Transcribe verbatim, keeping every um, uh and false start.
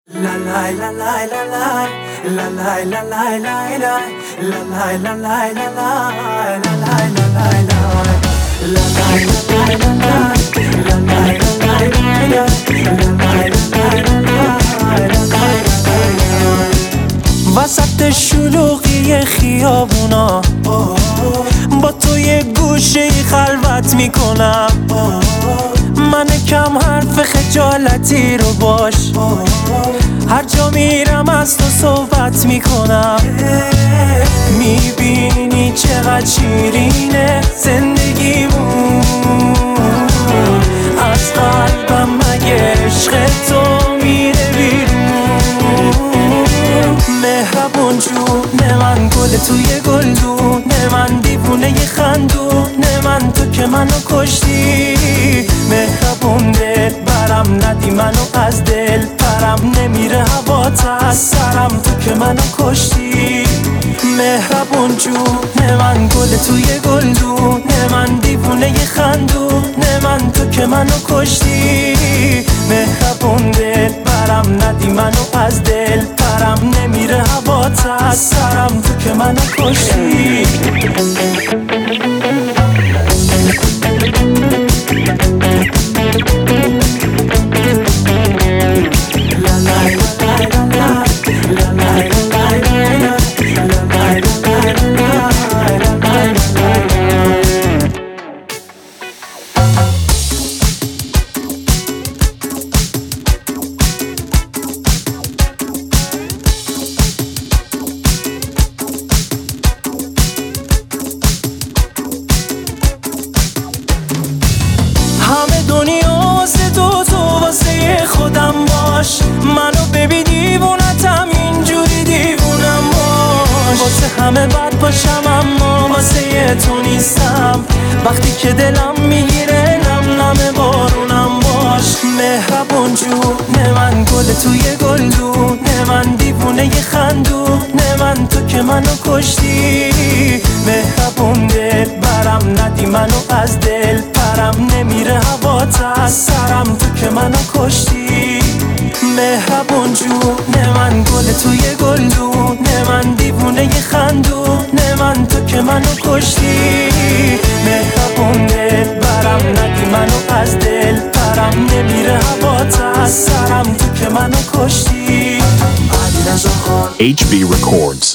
La la la la la la la la la la la la la la la la la وسط شلوغی خیابونا با تو یه گوشه خلوت میکنم من کم حرف خجالتی رو باش هر جا میرم از تو صحبت میکنم میبینی چقدر شیرینه زندگیمون از قلبم مگه عشق تو میره بیرون مهربون جون من گل توی گلدون من دیوونه ی خندون من تو که منو کشتی مهربون دل برم ندی منو از دل پرم نمیره هوات از سرم تو که منو کشتی مهربون جون من گل توی گلدون من دیوونه ی خندون من تو که منو کشتی مهربون دل برم ندی منو از دل پرم نمیره هوات از سرم تو که منو کشتی خودم باش منو ببین دیوونتم اینجوری دیوونم باش واسه همه بد باشم اما واسه تو نیستم وقتی که دلم میگیره نم نم بارونم باش مهربون جون من گل توی گلدون من دیوونه ی خندون من تو که منو کشتی مهربون دل برم ندی منو از دل پرم نمیره هوات از سرم تو که منو کشتی مهربون جون من گل توی گلدون من دیوونه ی خندون من تو که منو کشتی مهربون دل برم ندی منو از دل پرم نمیره هوات از سرم تو که منو کشتی H B Records.